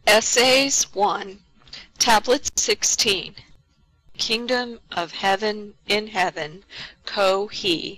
Essays 1, Tablet 16, Kingdom of Heaven in Heaven, He.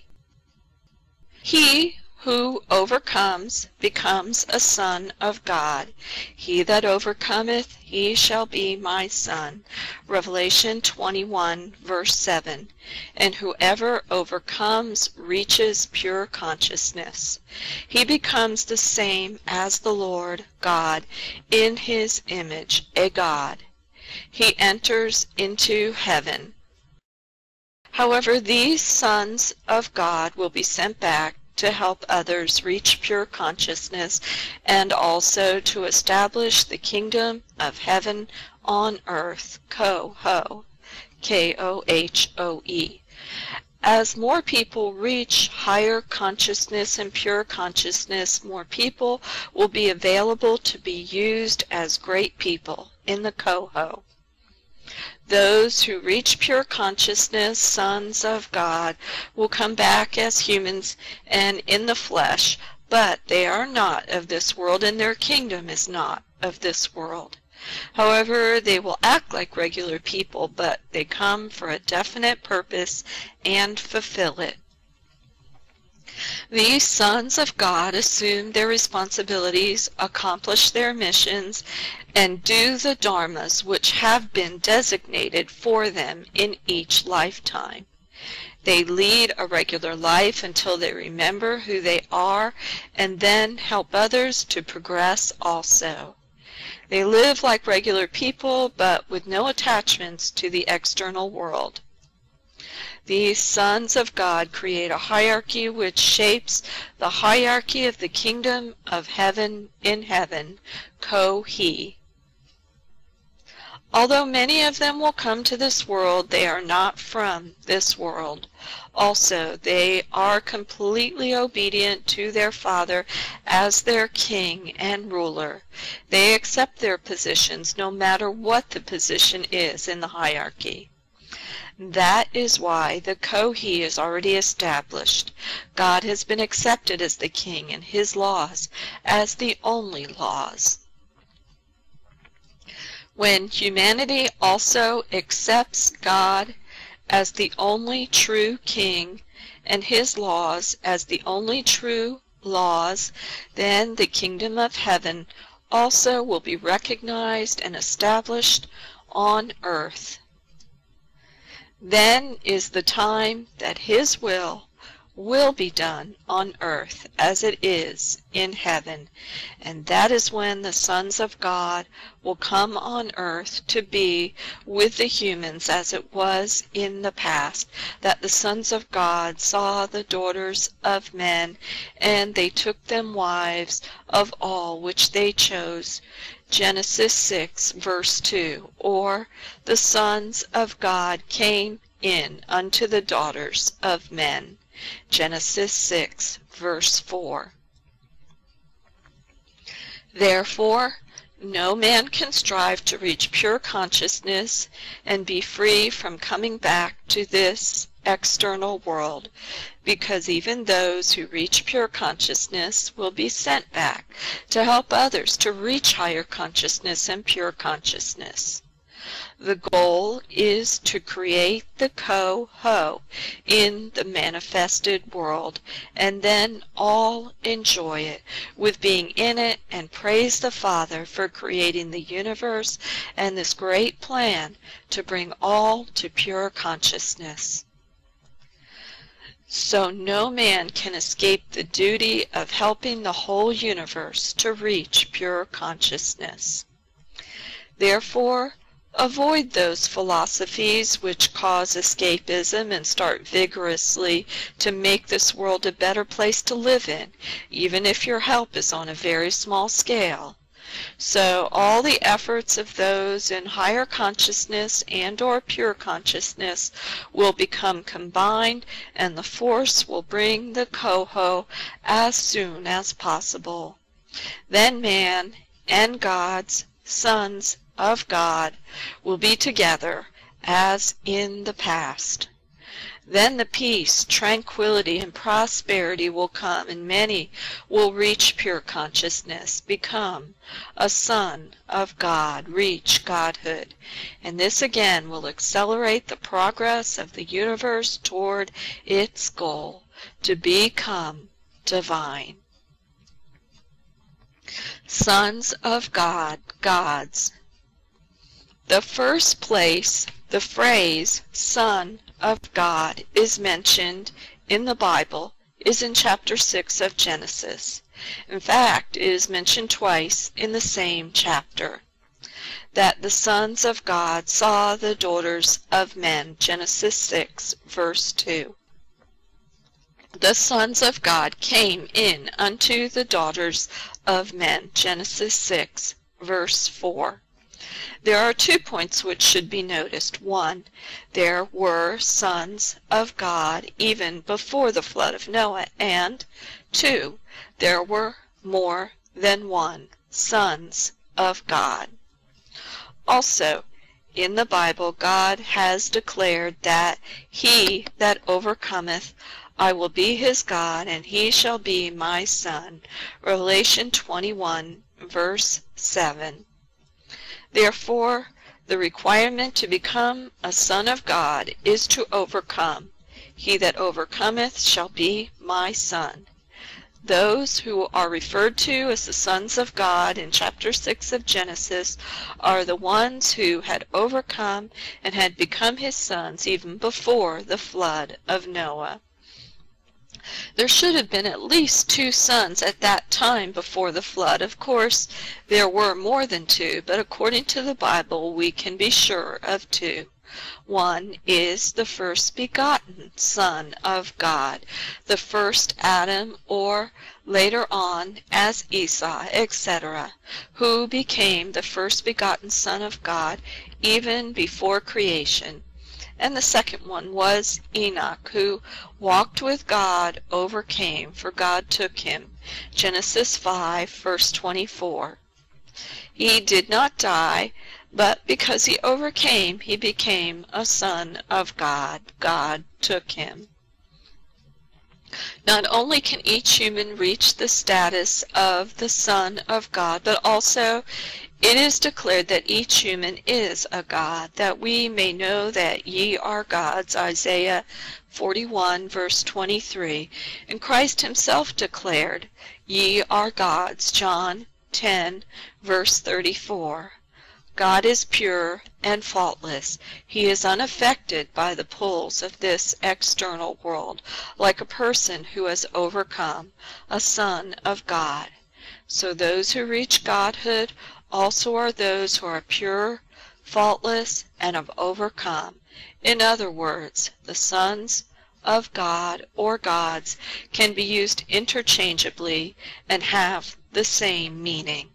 He who overcomes becomes a son of God. He that overcometh, he shall be my son. Revelation 21, verse 7. And whoever overcomes reaches pure consciousness. He becomes the same as the Lord God, in his image, a God. He enters into heaven. However, these sons of God will be sent back to help others reach pure consciousness and also to establish the kingdom of heaven on earth, Kohoe, K-O-H-O-E. As more people reach higher consciousness and pure consciousness, more people will be available to be used as great people in the Kohoe. Those who reach pure consciousness, sons of God, will come back as humans and in the flesh, but they are not of this world, and their kingdom is not of this world. However, they will act like regular people, but they come for a definite purpose and fulfill it. These sons of God assume their responsibilities, accomplish their missions, and do the dharmas which have been designated for them in each lifetime. They lead a regular life until they remember who they are and then help others to progress also. They live like regular people but with no attachments to the external world. These sons of God create a hierarchy which shapes the hierarchy of the kingdom of heaven in heaven, He. Although many of them will come to this world, they are not from this world. Also, they are completely obedient to their Father as their king and ruler. They accept their positions no matter what the position is in the hierarchy. That is why the He is already established. God has been accepted as the king and his laws as the only laws. When humanity also accepts God as the only true king and his laws as the only true laws, then the kingdom of heaven also will be recognized and established on earth. Then is the time that his will be done on earth as it is in heaven, and that is when the sons of God will come on earth to be with the humans as it was in the past, that the sons of God saw the daughters of men, and they took them wives of all which they chose. Genesis 6, verse 2, or the sons of God came in unto the daughters of men. Genesis 6, verse 4. Therefore, no man can strive to reach pure consciousness and be free from coming back to this external world, because even those who reach pure consciousness will be sent back to help others to reach higher consciousness and pure consciousness. The goal is to create the Kohoe in the manifested world, and then all enjoy it with being in it and praise the Father for creating the universe and this great plan to bring all to pure consciousness. So no man can escape the duty of helping the whole universe to reach pure consciousness. Therefore, avoid those philosophies which cause escapism and start vigorously to make this world a better place to live in, even if your help is on a very small scale. So all the efforts of those in higher consciousness and or pure consciousness will become combined, and the force will bring the Kohoe as soon as possible. Then man and God's sons of God will be together as in the past. Then the peace, tranquility, and prosperity will come, and many will reach pure consciousness, become a son of God, reach Godhood. And this again will accelerate the progress of the universe toward its goal, to become divine. Sons of God, gods. The first place the phrase Son of God is mentioned in the Bible is in chapter 6 of Genesis. In fact, it is mentioned twice in the same chapter. That the sons of God saw the daughters of men, Genesis 6, verse 2. The sons of God came in unto the daughters of men, Genesis 6, verse 4. There are 2 points which should be noticed. 1, there were sons of God even before the flood of Noah, and 2, there were more than one sons of God. Also, in the Bible, God has declared that he that overcometh, I will be his God, and he shall be my son. Revelation 21, verse 7. Therefore, the requirement to become a son of God is to overcome. He that overcometh shall be my son. Those who are referred to as the sons of God in chapter 6 of Genesis are the ones who had overcome and had become his sons even before the flood of Noah. There should have been at least 2 sons at that time before the flood. Of course, there were more than 2, but according to the Bible, we can be sure of 2. One is the first begotten Son of God, the first Adam, or later on as Esau, etc., who became the first begotten Son of God even before creation. And the second one was Enoch, who walked with God, overcame, for God took him. Genesis 5, verse 24. He did not die, but because he overcame, he became a son of God. God took him. Not only can each human reach the status of the Son of God, but also it is declared that each human is a God, that we may know that ye are gods, Isaiah 41, verse 23. And Christ himself declared, ye are gods, John 10, verse 34. God is pure and faultless. He is unaffected by the pulls of this external world, like a person who has overcome, a son of God. So those who reach Godhood also are those who are pure, faultless, and have overcome. In other words, the sons of God or gods can be used interchangeably and have the same meaning.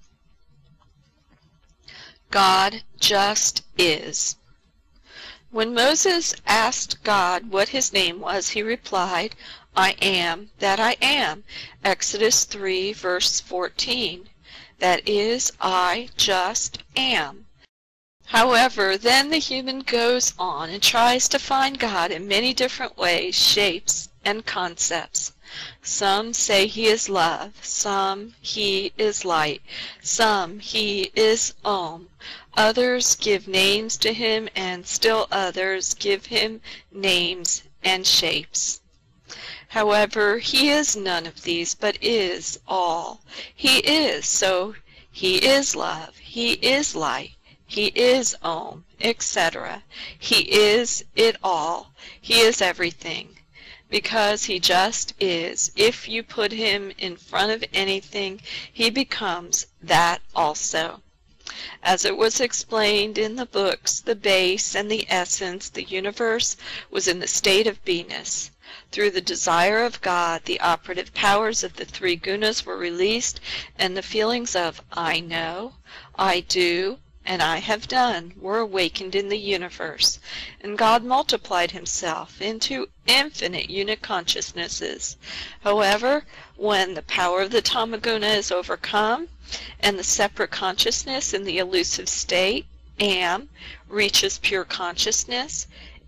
God just is. When Moses asked God what his name was, he replied, I am that I am. Exodus 3, verse 14. That is, I just am. However, then the human goes on and tries to find God in many different ways, shapes, and concepts. Some say he is love, some he is light, some he is Om. Others give names to him, and still others give him names and shapes. However, he is none of these, but is all. He is, so he is love, he is light, he is Om, etc. He is it all. He is everything. Because he just is. If you put him in front of anything, he becomes that also. As it was explained in the books, the base and the essence, the universe, was in the state of beingness. Through the desire of God, the operative powers of the 3 gunas were released, and the feelings of I know, I do, and I have done were awakened in the universe, and God multiplied himself into infinite unit consciousnesses. However, when the power of the Tamaguna is overcome, and the separate consciousness in the elusive state, Am, reaches pure consciousness,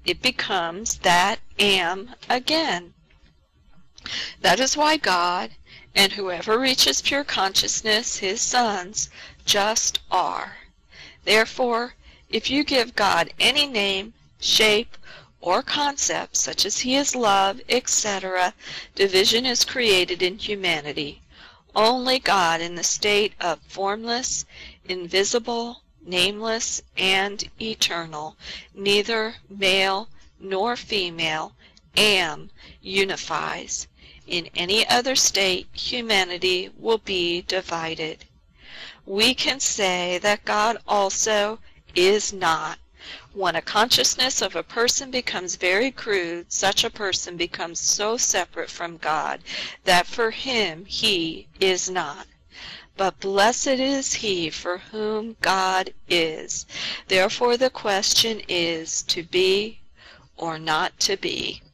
it becomes that am again. That is why God, and whoever reaches pure consciousness, his sons, just are. Therefore, if you give God any name, shape, or concept, such as he is love, etc., division is created in humanity. Only God in the state of formless, invisible, nameless, and eternal, neither male nor female, am, unifies. In any other state, humanity will be divided. We can say that God also is not. When a consciousness of a person becomes very crude, such a person becomes so separate from God that for him he is not. But blessed is he for whom God is. Therefore the question is to be or not to be.